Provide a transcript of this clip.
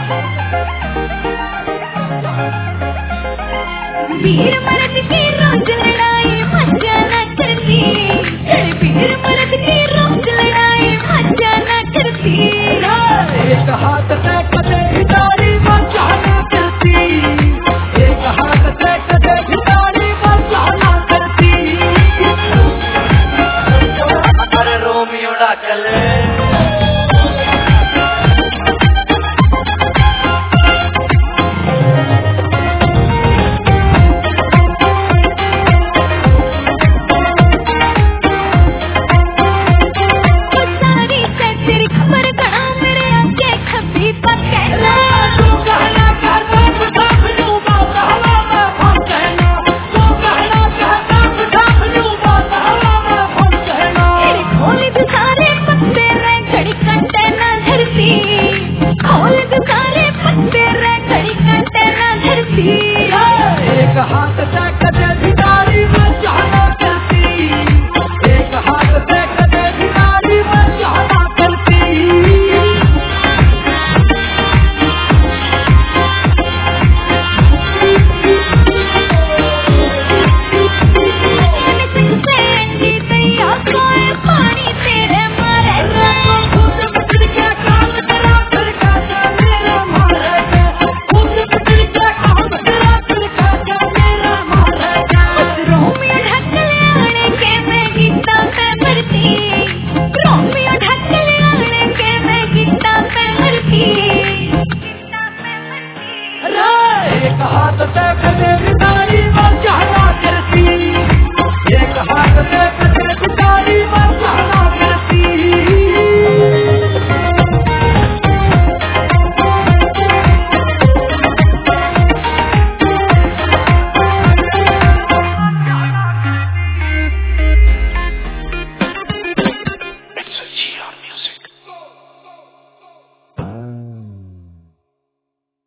वीर मर्द की रोज लड़ाई मजा न करती, वीर मर्द की रोज लड़ाई मजा न करती। एक हाथ से कदे भिखारी मजा न करती, एक हाथ से कदे भिखारी मजा न करती। अगर रोमियो ना चले